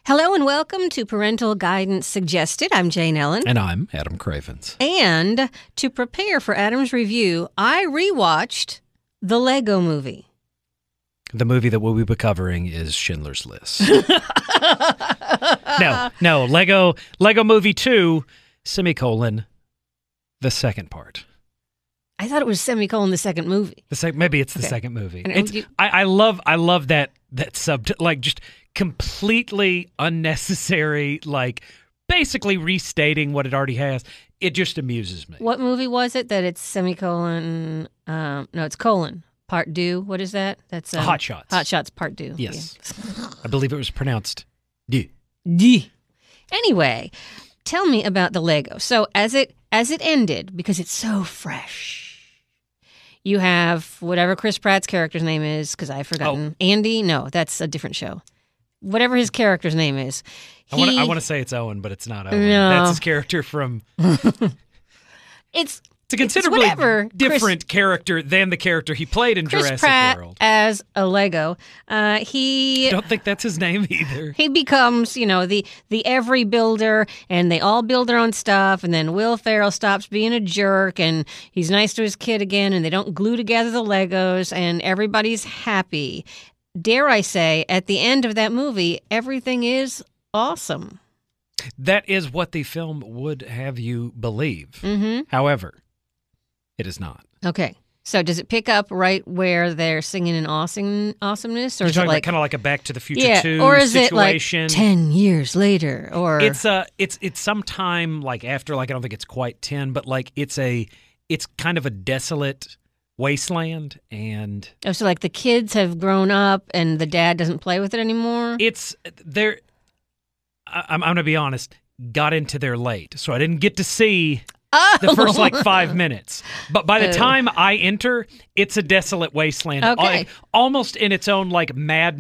Hello and welcome to Parental Guidance Suggested. I'm Jane Ellen. And I'm Adam Cravens. And to prepare for Adam's review, I rewatched the Lego Movie. The movie that we'll be covering is Schindler's List. No, Lego Movie 2, semicolon, the second part. I thought it was semicolon the second movie. Maybe it's the second movie. And I love that sub, like, just completely unnecessary, like, basically restating what it already has. It just amuses me. What movie was it that it's semicolon? No, it's colon. Part deux. What is that? That's Hot Shots. Hot Shots Part deux. Yes. Yeah. I believe it was pronounced deux. Anyway, tell me about the Lego. So as it ended, because it's so fresh, you have whatever Chris Pratt's character's name is, because I've forgotten. Andy? No, that's a different show. Whatever his character's name is. I want to say it's Owen, but it's not Owen. No. That's his character from... It's a considerably different character than the character he played in Chris Jurassic Pratt World. As a Lego. I don't think that's his name either. He becomes, the every builder, and they all build their own stuff, and then Will Ferrell stops being a jerk, and he's nice to his kid again, and they don't glue together the Legos, and everybody's happy. Dare I say, at the end of that movie, everything is awesome. That is what the film would have you believe. Mm-hmm. However, it is not. Okay. So does it pick up right where they're singing in awesomeness? Or You're is it talking like about kind of like a Back to the Future 2 or is situation? It like 10 years later? Or it's sometime like after, like, I don't think it's quite 10, but like it's kind of a desolate wasteland, and so like the kids have grown up and the dad doesn't play with it anymore? I'm going to be honest, got into there late, so I didn't get to see the first, 5 minutes. But by the time I enter, it's a desolate wasteland. Okay. Like, almost in its own, like, Mad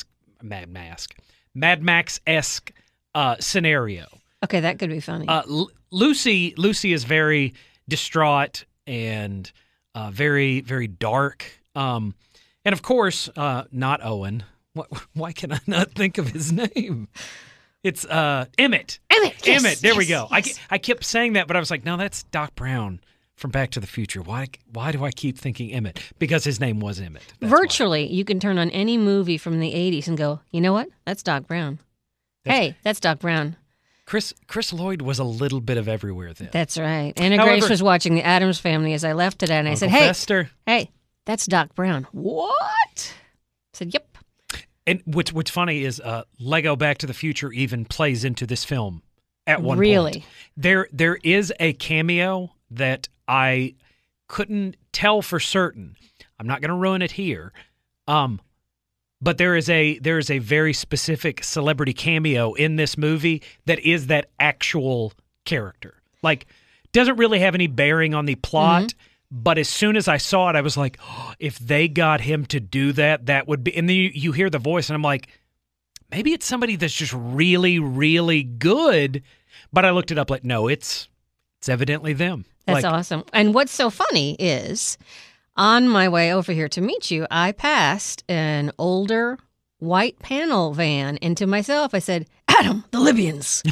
Max-esque scenario. Okay, that could be funny. Lucy is very distraught and very, very dark. And, of course, not Owen. Why can I not think of his name? It's Emmett. Yes, Emmett. There we yes, go. yes. I kept saying that, but I was like, no, that's Doc Brown from Back to the Future. Why do I keep thinking Emmett? Because his name was Emmett. That's Virtually, you can turn on any movie from the 80s and go, you know what? That's Doc Brown. That's Doc Brown. Chris Lloyd was a little bit of everywhere then. That's right. Anna Grace was watching The Addams Family as I left today, and I said, hey, that's Doc Brown. What? I said, yep. And what's funny is Lego Back to the Future even plays into this film at one point. Really? There is a cameo that I couldn't tell for certain. I'm not going to ruin it here. But there is a very specific celebrity cameo in this movie that is that actual character. Like, doesn't really have any bearing on the plot. Mm-hmm. But as soon as I saw it, I was like, oh, if they got him to do that, that would be... And then you hear the voice, and I'm like, maybe it's somebody that's just really, really good. But I looked it up, like, no, it's evidently them. That's awesome. And what's so funny is, on my way over here to meet you, I passed an older white panel van, and to myself, I said, Adam, the Libyans.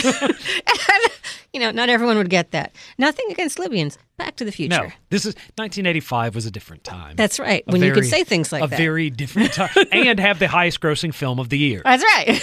And, not everyone would get that. Nothing against Libyans. Back to the Future. No, this is 1985 was a different time. That's right. When you could say things like that. A very different time. And have the highest grossing film of the year. That's right.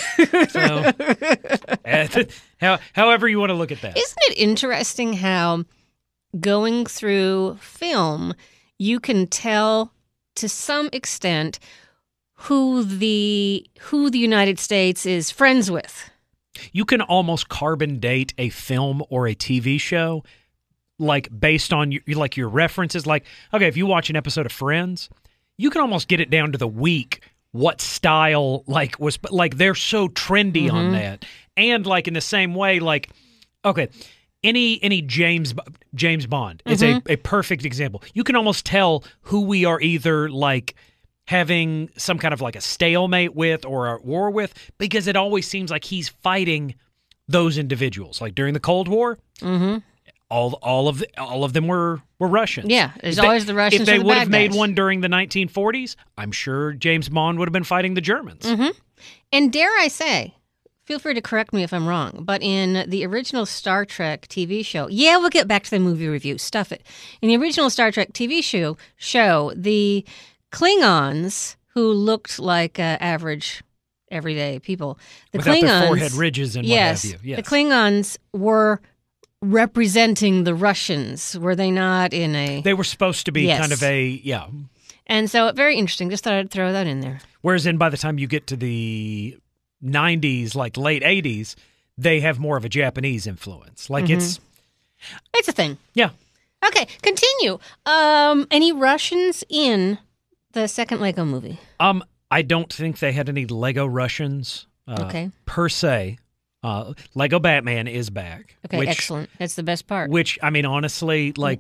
So, however you want to look at that. Isn't it interesting how going through film, you can tell to some extent who the United States is friends with? You can almost carbon date a film or a TV show, like, based on your references. Like, okay, if you watch an episode of Friends, you can almost get it down to the week what style was, like, they're so trendy on that. And like in the same way, like, okay, any James Bond is a perfect example. You can almost tell who we are either like having some kind of like a stalemate with or a war with, because it always seems like he's fighting those individuals. Like during the Cold War, all of them were Russians. Yeah, there's always the Russians. If they would have made one during the 1940s, I'm sure James Bond would have been fighting the Germans. And dare I say, feel free to correct me if I'm wrong, but in the original Star Trek TV show, yeah, we'll get back to the movie review, stuff it. In the original Star Trek TV show, the Klingons, who looked like average, everyday people, the Without Klingons, their forehead ridges and yes, what have you. Yes, the Klingons were representing the Russians, were they not? They were supposed to be Yes. kind of yeah. And so, very interesting. Just thought I'd throw that in there. Whereas by the time you get to the 90s, like late 80s, they have more of a Japanese influence. Like It's a thing. yeah. Okay, continue. Any Russians in the second Lego movie? I don't think they had any Lego Russians Okay. per se. Lego Batman is back. Okay, which, excellent. That's the best part. Which, I mean, honestly, like,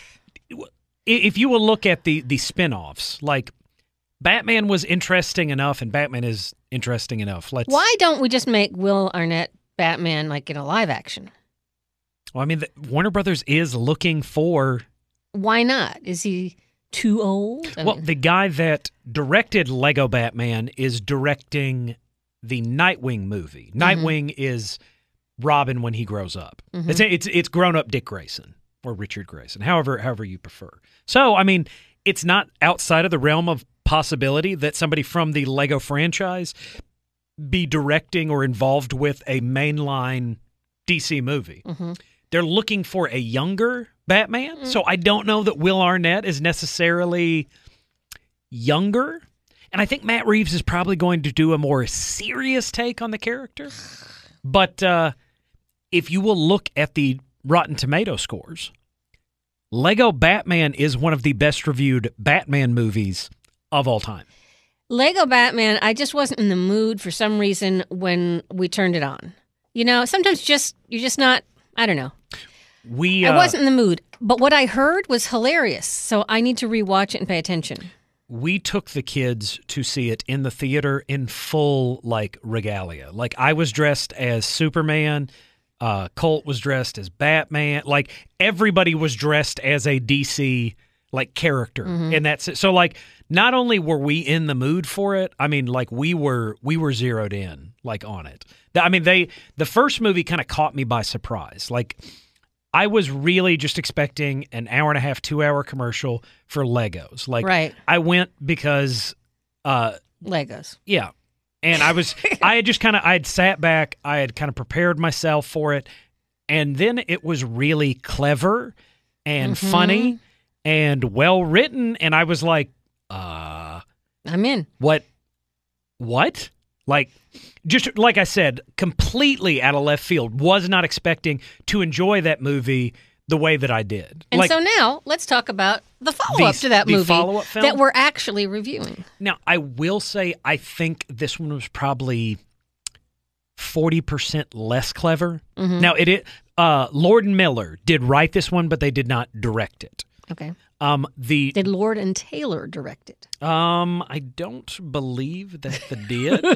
if you will look at the spin-offs, like, Batman was interesting enough, and Batman is interesting enough. Why don't we just make Will Arnett Batman like in a live action? Well, I mean, Warner Brothers is looking for... Why not? Is he too old? Well, the guy that directed Lego Batman is directing the Nightwing movie. Nightwing is Robin when he grows up. It's grown-up Dick Grayson or Richard Grayson, however you prefer. So, I mean, it's not outside of the realm of possibility that somebody from the Lego franchise be directing or involved with a mainline DC movie. They're looking for a younger Batman, so I don't know that Will Arnett is necessarily younger. And I think Matt Reeves is probably going to do a more serious take on the character. But if you will look at the Rotten Tomato scores, Lego Batman is one of the best reviewed Batman movies of all time. Lego Batman, I just wasn't in the mood for some reason when we turned it on. You know, sometimes you're just not, I don't know. I wasn't in the mood. But what I heard was hilarious, so I need to rewatch it and pay attention. We took the kids to see it in the theater in full, like, regalia. Like, I was dressed as Superman. Colt was dressed as Batman. Like, everybody was dressed as a DC, like, character. And that's it. So, like, not only were we in the mood for it, I mean, like, we were zeroed in, like, on it. I mean, the first movie kind of caught me by surprise. Like, I was really just expecting an hour and a half, 2 hour commercial for Legos. Like, Right. I went because, Legos. yeah. And I had sat back, I had kind of prepared myself for it. And then it was really clever and funny and well written. And I was like, I'm in. What? Like, just like I said, completely out of left field. Was not expecting to enjoy that movie the way that I did. And so now let's talk about the follow-up to that the movie follow-up film? that we're actually reviewing. Now, I will say I think this one was probably 40% less clever. Now, Lord and Miller did write this one, but they did not direct it. Okay. Did Lord and Taylor direct it? I don't believe that they did.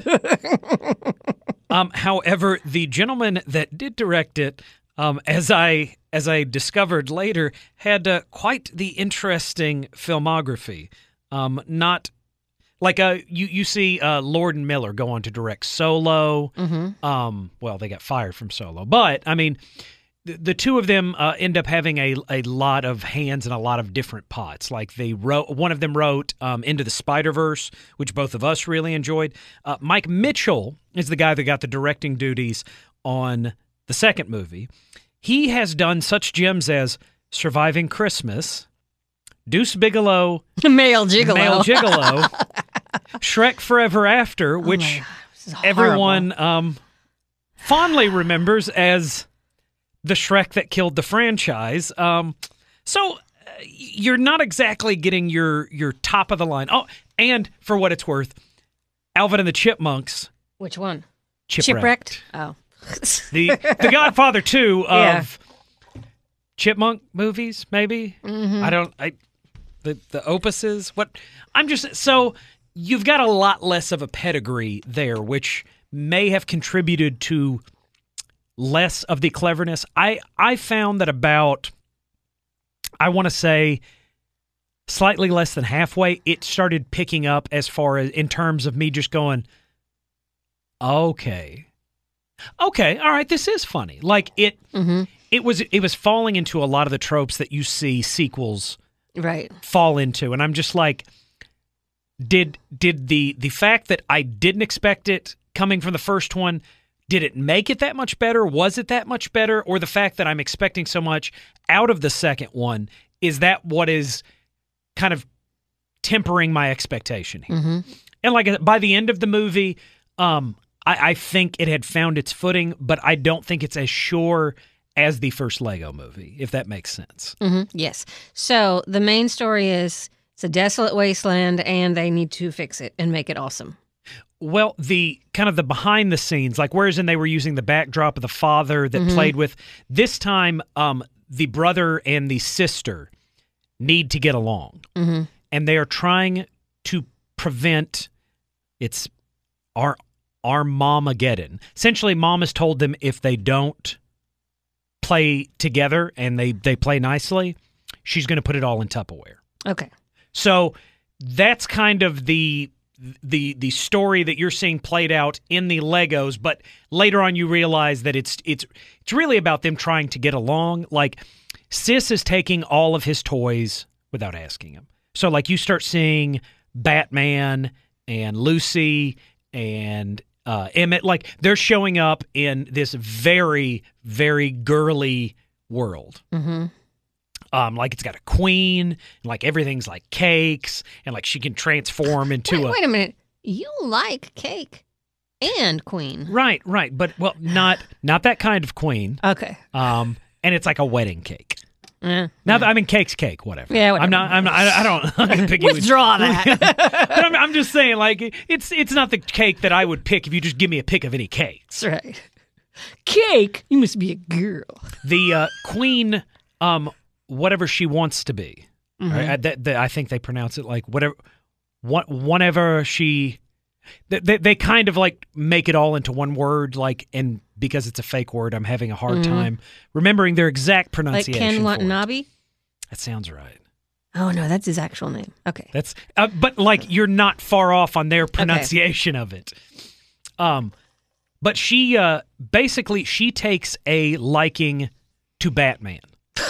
However, the gentleman that did direct it, as I discovered later, had quite the interesting filmography. Not like you see Lord and Miller go on to direct Solo. Well, they got fired from Solo, but I mean, the two of them end up having a lot of hands in a lot of different pots. Like one of them wrote Into the Spider-Verse, which both of us really enjoyed. Mike Mitchell is the guy that got the directing duties on the second movie. He has done such gems as Surviving Christmas, Deuce Bigalow, Male Gigolo, Shrek Forever After, which everyone fondly remembers as the Shrek that killed the franchise. So you're not exactly getting your top of the line. Oh, and for what it's worth, Alvin and the Chipmunks. Which one? Chipwrecked. Oh. The Godfather 2 of chipmunk movies, maybe. The opuses. What? So you've got a lot less of a pedigree there, which may have contributed to less of the cleverness. I found that about, I want to say, slightly less than halfway, it started picking up as far as in terms of me just going, okay, okay, all right, this is funny. Like it was falling into a lot of the tropes that you see sequels Right. fall into, and I'm just like, did the fact that I didn't expect it coming from the first one, did it make it that much better? Was it that much better? Or the fact that I'm expecting so much out of the second one, is that what is kind of tempering my expectation here? Mm-hmm. And like by the end of the movie, I think it had found its footing, but I don't think it's as sure as the first Lego movie, if that makes sense. Mm-hmm. Yes. So the main story is it's a desolate wasteland, and they need to fix it and make it awesome. Well, the kind of the behind the scenes, like whereas they were using the backdrop of the father that played with, this time the brother and the sister need to get along. Mm-hmm. And they are trying to prevent it's Armageddon. Essentially, mom has told them if they don't play together and they play nicely, she's going to put it all in Tupperware. Okay. So that's kind of the story that you're seeing played out in the Legos, but later on you realize that it's really about them trying to get along. Like Sis is taking all of his toys without asking him. So like you start seeing Batman and Lucy and Emmett, like they're showing up in this very, very girly world. Mm-hmm. Like it's got a queen, and like everything's like cakes, and like she can transform into Wait a minute. You like cake and queen. Right, but well, not that kind of queen. Okay. And it's like a wedding cake. Now, I mean, cake's cake, whatever. Yeah, whatever. I'm not gonna pick Withdraw that. But I'm just saying, like, it's not the cake that I would pick if you just give me a pick of any cakes. That's right. Cake? You must be a girl. The queen, whatever she wants to be. Mm-hmm. Right? I think they pronounce it like whenever she. They kind of like make it all into one word, like, and because it's a fake word, I'm having a hard time remembering their exact pronunciation. Like Ken Watanabe? That sounds right. Oh no, that's his actual name. Okay. That's but like you're not far off on their pronunciation of it. But she basically she takes a liking to Batman.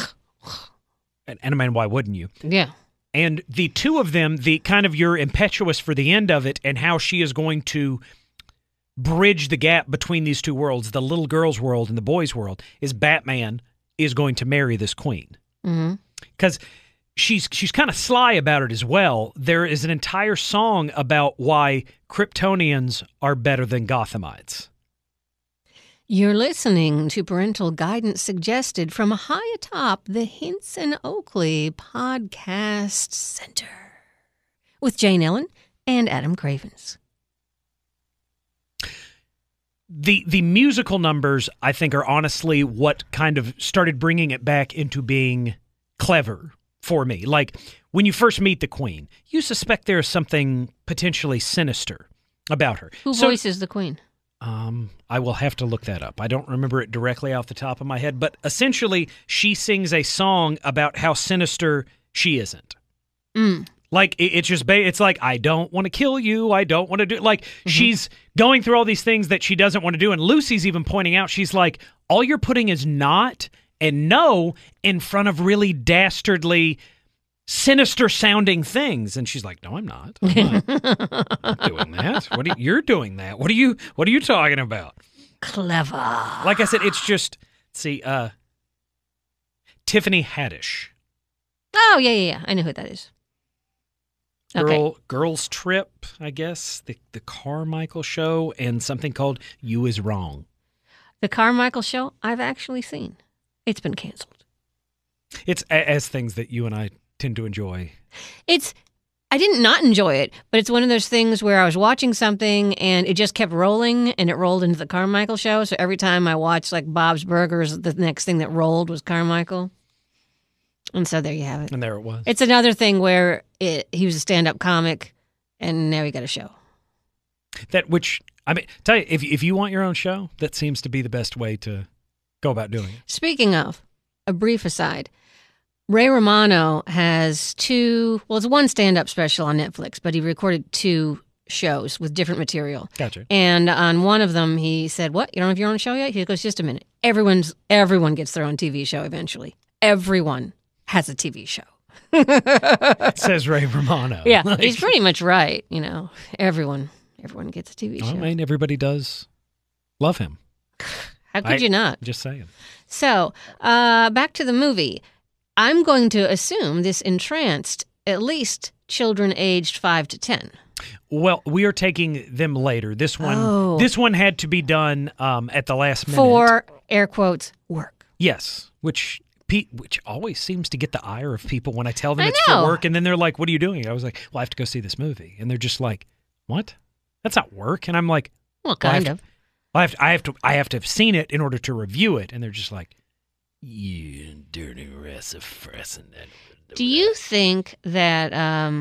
And I mean, why wouldn't you? Yeah. And the two of them, the kind of you're impetuous for the end of it and how she is going to bridge the gap between these two worlds, the little girl's world and the boy's world, is Batman is going to marry this queen. Because she's kind of sly about it as well. There is an entire song about why Kryptonians are better than Gothamites. You're listening to Parental Guidance Suggested from high atop the Hinson Oakley Podcast Center with Jane Ellen and Adam Cravens. The musical numbers, I think, are honestly what kind of started bringing it back into being clever for me. Like, when you first meet the Queen, you suspect there is something potentially sinister about her. Who voices the Queen? I will have to look that up. I don't remember it directly off the top of my head, but essentially she sings a song about how sinister she isn't. Like it's just it's like, I don't want to kill you. I don't want to do like she's going through all these things that she doesn't want to do. And Lucy's even pointing out, she's like, all you're putting is not and no in front of really dastardly, sinister sounding things. And she's like, no, I'm not. I'm not doing that. You're doing that. What are you talking about? Clever. Like I said, it's just, see, Tiffany Haddish. Oh, yeah. I know who that is. Girls Trip, I guess, the Carmichael Show, and something called You Is Wrong. The Carmichael Show, I've actually seen. It's been canceled. It's as things that you and I tend to enjoy. I didn't not enjoy it, but it's one of those things where I was watching something and it just kept rolling and it rolled into the Carmichael Show. So every time I watched like Bob's Burgers, the next thing that rolled was Carmichael. And so there you have it. And there it was. It's another thing where he was a stand-up comic and now he got a show. Tell you, if you want your own show, that seems to be the best way to go about doing it. Speaking of, a brief aside, Ray Romano has it's one stand-up special on Netflix, but he recorded 2 shows with different material. Gotcha. And on one of them, he said, "What? You don't have your own show yet?" He goes, "Just a minute. Everyone gets their own TV show eventually. Everyone has a TV show." Says Ray Romano. Yeah, he's pretty much right. Everyone gets a TV show. I mean, everybody does love him. How could you not? Just saying. So, back to the movie. I'm going to assume this entranced at least children aged 5 to 10. Well, we are taking them later. This one had to be done at the last minute. For, air quotes, work. Yes, which always seems to get the ire of people when I tell them I it's know. for work, and then they're like, "What are you doing?" I was like, "Well, I have to go see this movie," and they're just like, "What? That's not work." And I'm like, Well, kind of. I have to have seen it in order to review it, and they're just like, "You dirty reciprocity." Do you think that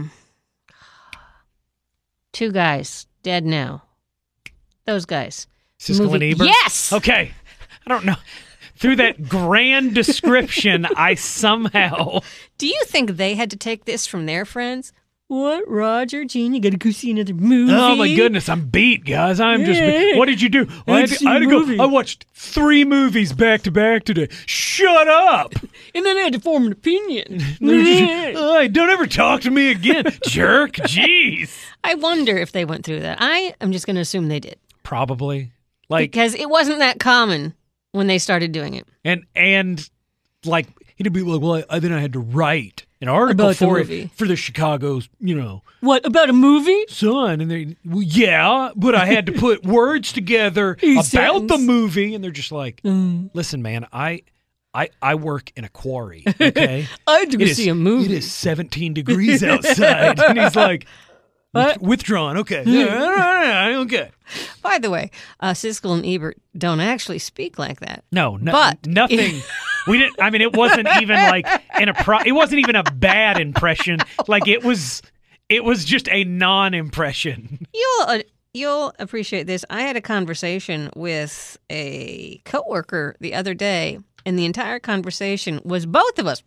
two guys dead now, those guys, Siskel and Ebert? Yes. Okay. I don't know. Through that grand description, I somehow... Do you think they had to take this from their friends? What, Roger, Gene, you gotta go see another movie? Oh, my goodness. I'm beat, guys. I'm just... What did you do? I had a to movie. go... I watched 3 movies back to back today. Shut up! And then I had to form an opinion. Don't ever talk to me again, jerk. Jeez. I wonder if they went through that. I am just gonna assume they did. Probably. Like... Because it wasn't that common when they started doing it. And like, he'd be like, well, then I had to write an article About the for movie. it for the Chicago's, What, about a movie? Sun. And they, well, yeah, but I had to put words together about sentence. the movie. And they're just like, listen, man, I work in a quarry, okay? I had to go see a movie. It is 17 degrees outside. And he's like, withdrawn, okay. Okay. By the way, Siskel and Ebert don't actually speak like that. No, But- nothing. We didn't. I mean, it wasn't even like it wasn't even a bad impression. Like it was just a non-impression. You'll appreciate this. I had a conversation with a coworker the other day, and the entire conversation was both of us,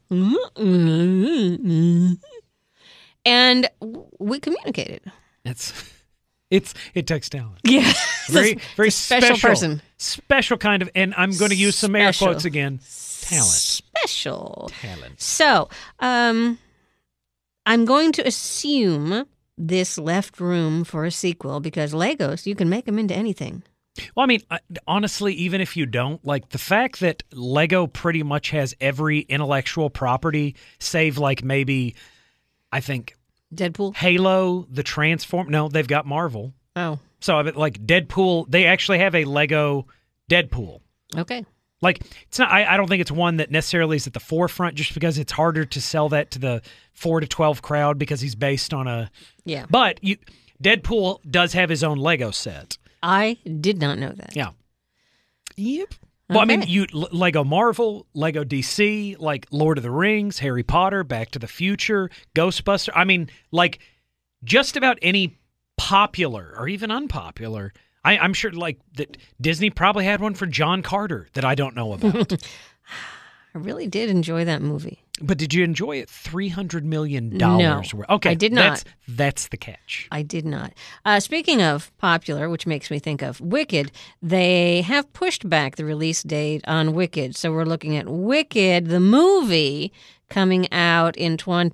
and we communicated. It takes talent. Yeah, Very It's a special person. Special kind of, and I'm going to use some air Special. quotes again. Talent. Special. Talent. So, I'm going to assume this left room for a sequel because Legos, you can make them into anything. Well, I mean, honestly, even if you don't, like the fact that Lego pretty much has every intellectual property, save like maybe, I think, Deadpool? Halo, the Transform. No, they've got Marvel. Oh, So, I mean, like Deadpool, they actually have a Lego Deadpool. okay. Like, it's not. I don't think it's one that necessarily is at the forefront, just because it's harder to sell that to the 4 to 12 crowd because he's based on a. Yeah. But Deadpool does have his own Lego set. I did not know that. Yeah. Yep. Well, I mean, Okay. Lego Marvel, Lego DC, like Lord of the Rings, Harry Potter, Back to the Future, Ghostbusters. I mean, like just about any popular or even unpopular. I'm sure like that Disney probably had one for John Carter that I don't know about. I really did enjoy that movie. But did you enjoy it? $300 million No, worth. Okay, I did not. That's the catch. I did not. Speaking of popular, which makes me think of Wicked, they have pushed back the release date on Wicked. So we're looking at Wicked, the movie, coming out in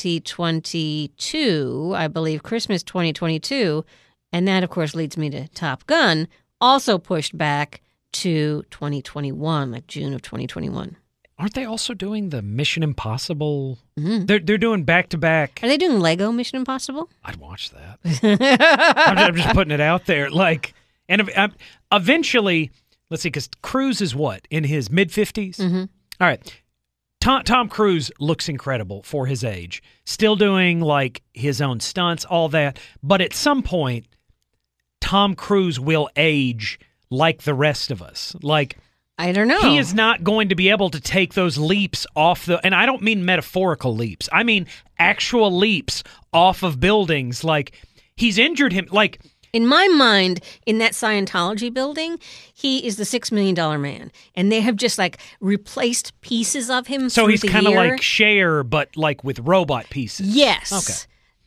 2022, I believe Christmas 2022. And that, of course, leads me to Top Gun, also pushed back to 2021, like June of 2021. Aren't they also doing the Mission Impossible? Mm-hmm. They're doing back-to-back. Are they doing Lego Mission Impossible? I'd watch that. I'm just putting it out there. Like, and eventually, let's see, because Cruise is what, in his mid-50s? Mm-hmm. All right. Tom Cruise looks incredible for his age. Still doing, like, his own stunts, all that. But at some point, Tom Cruise will age like the rest of us. Like, I don't know. he is not going to be able to take those leaps off the, and I don't mean metaphorical leaps. I mean actual leaps off of buildings. Like, he's injured him. Like, in my mind, in that Scientology building, he is the $6 million man. And they have just like replaced pieces of him so through he's the kind of year. like Cher, but like with robot pieces. Yes. Okay.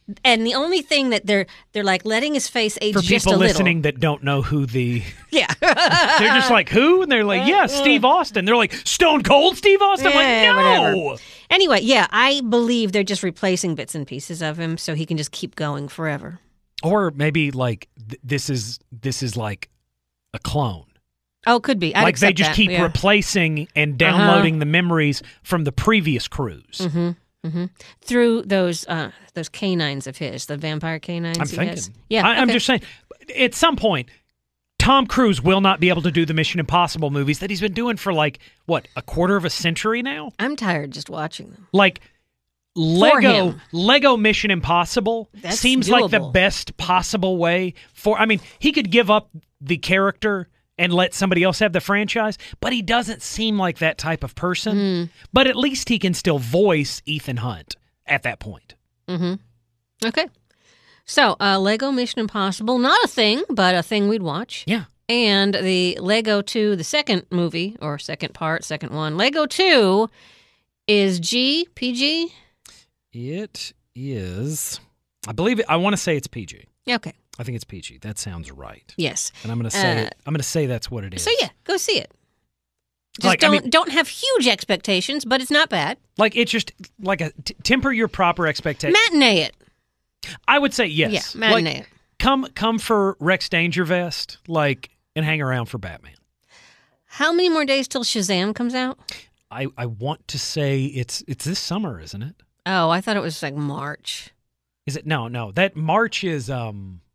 And the only thing that they're like letting his face age For just a people little. listening that don't know who the... Yeah. They're just like, who? And they're like, yeah, Steve Austin. They're like, Stone Cold Steve Austin? I'm Yeah, like, no! whatever. Anyway, yeah, I believe they're just replacing bits and pieces of him so he can just keep going forever. Or maybe like this is like a clone. Oh, could be. I'd Like they accept just that, keep yeah. replacing and downloading the memories from the previous cruise. Through those canines of his, the vampire canines. I'm he thinking. has. Yeah, I'm okay. just saying, at some point, Tom Cruise will not be able to do the Mission Impossible movies that he's been doing for like, what, a quarter of a century now? I'm tired just watching them. Like him. Lego Mission Impossible That's seems like the doable. best possible way for, I mean, he could give up the character and let somebody else have the franchise, but he doesn't seem like that type of person. But at least he can still voice Ethan Hunt at that point. Okay. So, Lego Mission Impossible, not a thing, but a thing we'd watch. Yeah. And the Lego 2, the second movie, or second part, second one, Lego 2 is PG? It is, I believe, I want to say it's PG. Okay. I think it's PG. That sounds right. Yes. And I'm going to say I'm going to say that's what it is. So, yeah, go see it. Just Like, I mean- don't have huge expectations, but it's not bad. Like it's just like temper your proper expectations. Matinee it. I would say yes. Yeah, matinee Like, it. come for Rex Dangervest, like, and hang around for Batman. How many more days till Shazam comes out? I want to say it's this summer, isn't it? Oh, I thought it was like March. Is it? No. That March is oh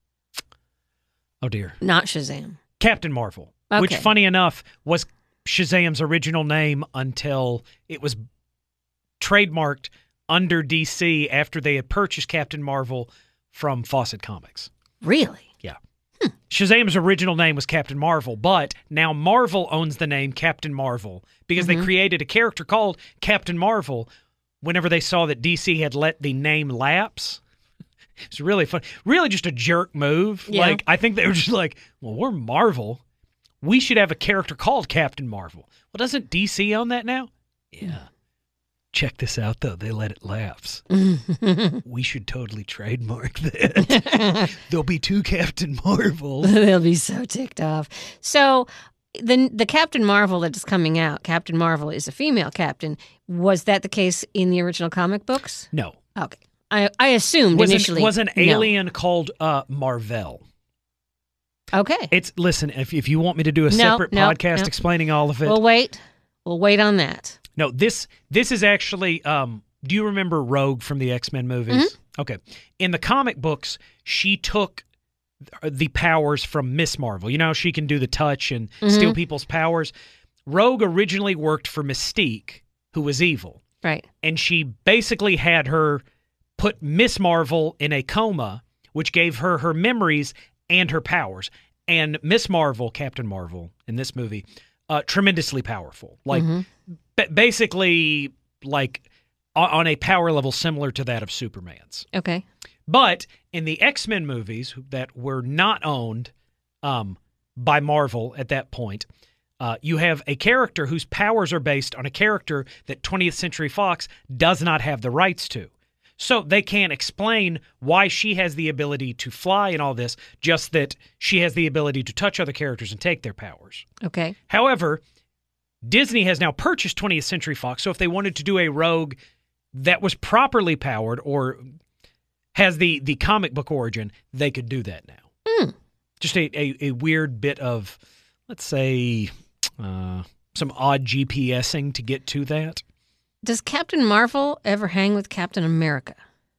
dear. Not Shazam. Captain Marvel, which Okay. funny enough was Shazam's original name until it was trademarked under DC after they had purchased Captain Marvel from Fawcett Comics. Really? Yeah. Shazam's original name was Captain Marvel, but now Marvel owns the name Captain Marvel because they created a character called Captain Marvel whenever they saw that DC had let the name lapse. It's really fun. Really just a jerk move. Yeah. Like, I think they were just like, well, we're Marvel. We should have a character called Captain Marvel. Well, doesn't DC own that now? Yeah. Check this out, though. They let it lapse. We should totally trademark that. There'll be two Captain Marvels. They'll be so ticked off. So the Captain Marvel that is coming out, Captain Marvel is a female captain. Was that the case in the original comic books? No. Okay. I assumed initially. Was an no. alien called Marvel. Okay. Listen, if you want me to do a separate podcast explaining all of it. We'll wait. We'll wait on that. No, this is actually. Do you remember Rogue from the X-Men movies? Okay, in the comic books, she took the powers from Miss Marvel. You know, she can do the touch and steal people's powers. Rogue originally worked for Mystique, who was evil, Right. and she basically had her put Miss Marvel in a coma, which gave her her memories and her powers. And Miss Marvel, Captain Marvel, in this movie, tremendously powerful. Like, basically, like, on a power level similar to that of Superman's. Okay. But in the X-Men movies that were not owned by Marvel at that point, you have a character whose powers are based on a character that 20th Century Fox does not have the rights to. So they can't explain why she has the ability to fly and all this, just that she has the ability to touch other characters and take their powers. Okay. However, Disney has now purchased 20th Century Fox, so if they wanted to do a Rogue that was properly powered or has the comic book origin, they could do that now. Just a weird bit of, let's say, some odd GPSing to get to that. Does Captain Marvel ever hang with Captain America?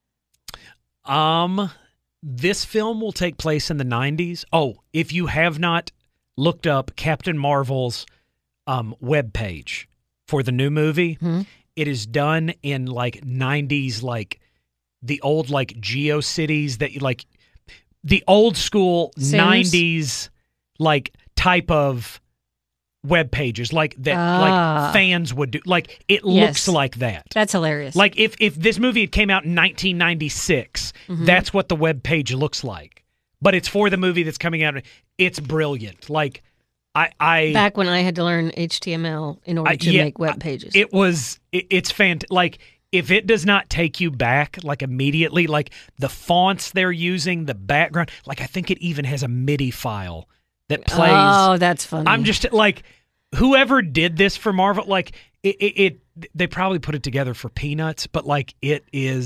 This film will take place in the 90s. Oh, if you have not looked up Captain Marvel's webpage for the new movie, it is done in like 90s, like the old like GeoCities that you like, the old school Sims? 90s like type of web pages like that like fans would do. Like it looks like that. That's hilarious. Like if this movie had came out in 1996, that's what the web page looks like. But it's for the movie that's coming out. It's brilliant. Like I back when I had to learn HTML in order to make web pages. It's fantastic. Like if it does not take you back like immediately, like the fonts they're using, the background, like I think it even has a MIDI file that plays. Oh, that's funny. I'm just like, whoever did this for Marvel, like they probably put it together for peanuts, but like it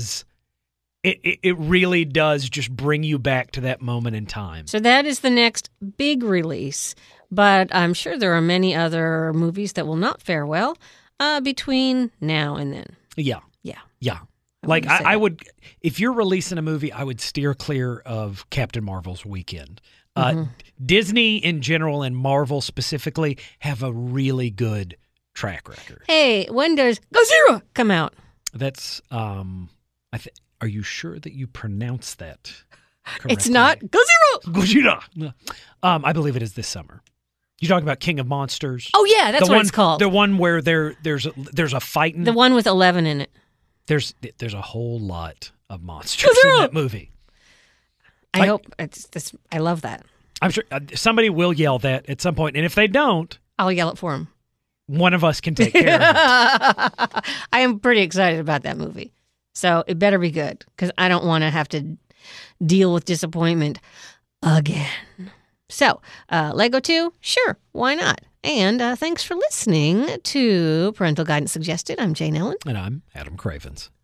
really does just bring you back to that moment in time. So that is the next big release, but I'm sure there are many other movies that will not fare well between now and then. Yeah. Yeah. Yeah. Like I would, if you're releasing a movie, I would steer clear of Captain Marvel's weekend. Disney in general and Marvel specifically have a really good track record. Hey, when does Godzilla come out? That's, are you sure that you pronounce that correctly? It's not Godzilla. Gojira. I believe it is this summer. You talking about King of Monsters? Oh yeah, that's what it's called. The one where there's a fighting. The one with 11 in it. There's a whole lot of monsters in that movie. I hope it's this. I love that. I'm sure somebody will yell that at some point, and if they don't, I'll yell it for him. One of us can take care of it. I am pretty excited about that movie. So it better be good because I don't want to have to deal with disappointment again. So, Lego 2? Sure, why not? And thanks for listening to Parental Guidance Suggested. I'm Jane Ellen. And I'm Adam Cravens.